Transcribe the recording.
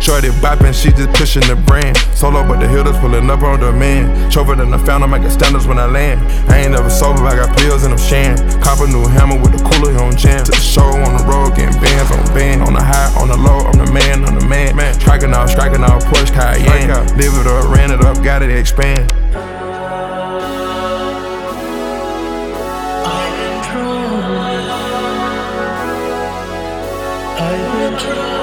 Shorty bopping, she just pushing the brand. Solo, but the hitters pulling up on demand. Chauffeur than the fountain, I got standards when I land. I ain't never sober, I got pills and I'm shan. Cop a new hammer with the cooler on jam. To the show on the road, getting bands on band. On the high, on the low, I'm the man, I'm the man. Striking out, Porsche Cayenne. Live it up, ran it up, got it expand. I've been trying.